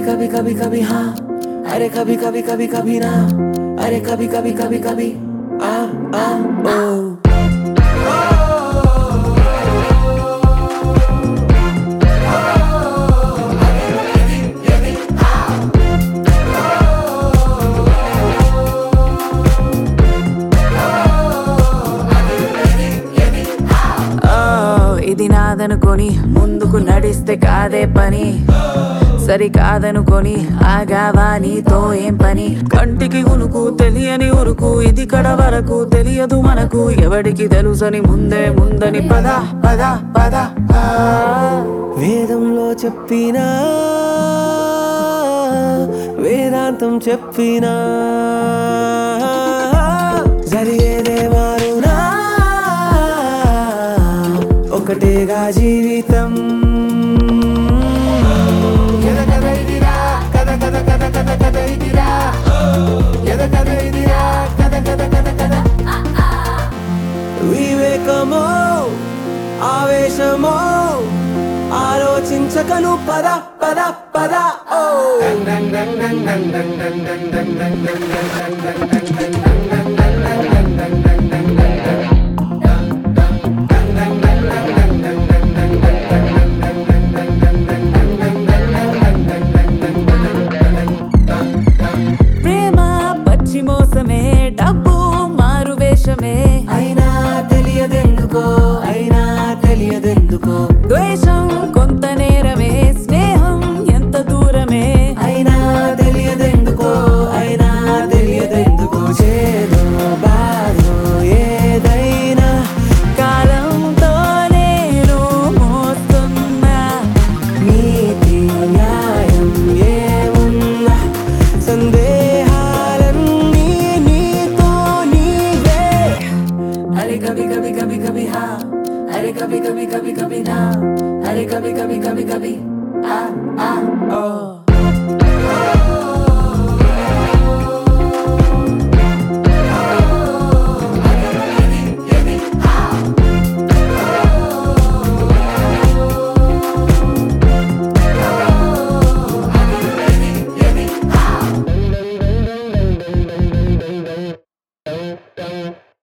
कभी कभी कभी हाँ, अरे कभी कभी कभी कभी ना, अरे कभी कभी कभी कभी आ आ ओ ఇది నాదనుకొని ముందుకు నడిస్తే కాదే పని, సరి కాదనుకొని ఆగావా నీతో ఏం పని? కంటికి ఉనుకు తెలియని ఉరుకు, ఇది కడ వరకు తెలియదు మనకు, ఎవడికి తెలుసని ముందని పద పద పద. వేదంలో చెప్పినా వేదాంతం చెప్పినా జరిగేదే మారునా, ఒకటేగా జీవితం. వివేకమో ఆవేశమో ఆలోచించకను పద పద పద ఓ ప్రేమ పచ్చి మోసమే, డబ్బు మారు వేషమే, అయినా తెలియదెందుకో, అయినా తెలియదెందుకో, ద్వేషం కొంత నేరమే, స్నేహం ఎంత దూరమే, అయినా తెలియదెందుకో, అయినా తెలియదెందుకో, చేదో బాధో ఏదైనా కాలంతో నేను మోస్తున్నా, నీతి న్యాయం ఏమున్నా సందేహాలన్నీ నీతో నీవే. అరే కభీ కభీ కభీ కభీ హా, అరే కభీ కభీ కభీ కభీ నా, అరే కభీ కభీ కభీ కభీ ఆ ఆ